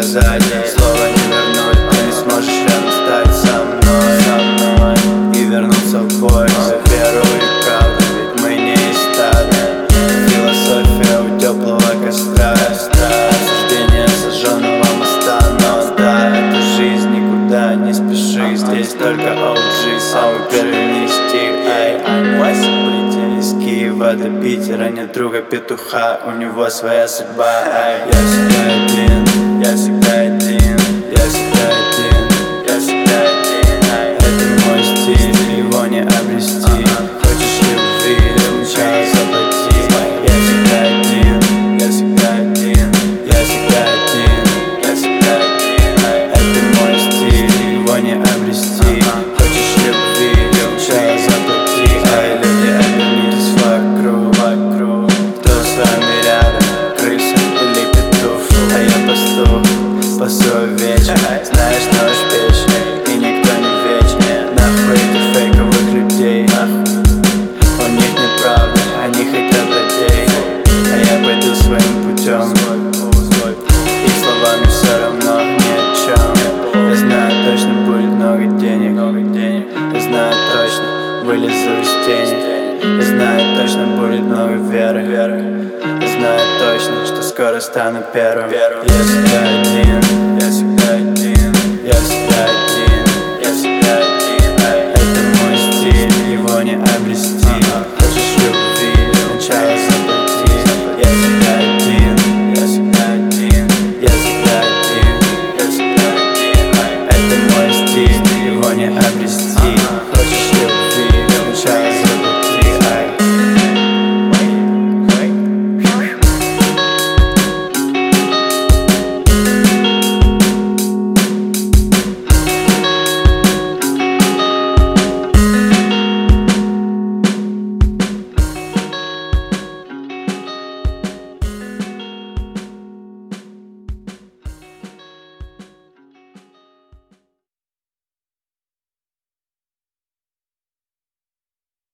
сказать, слово не вернуть. Ты не сможешь рядом стать со мной и вернуться в бой за веру и правду, ведь мы не из стада. Философия у теплого костра, осуждение сожженного моста. Но да, это жизнь, никуда не спеши. Здесь только OG, самый первый стих. Мой событие из Киева до Питера, нет друга петуха, у него своя судьба. Я всегда один, я всегда один, я всегда один, я всегда один. Это мой стиль, его не обрести. Хочешь любви, сначала заплати. Я всегда один, я всегда один, я всегда один, я всегда один. Это мой стиль, его не обрести. Хочешь любви, сначала заплати. Люди, обернитесь вокруг. Кто с вами рядом, крыса или петух? А я пасу вечер. Знаешь, нож вечный, и никто не вечный. Нахуй этих фейковых людей, нахуй. У них нет правды, они хотят людей. А я пойду своим путем. Их словами все равно ни о чем. Я знаю, точно будет много денег. Я знаю, точно вылезу из тени. Я знаю, точно будет много веры. Я знаю точно, что скоро стану первым. Я всегда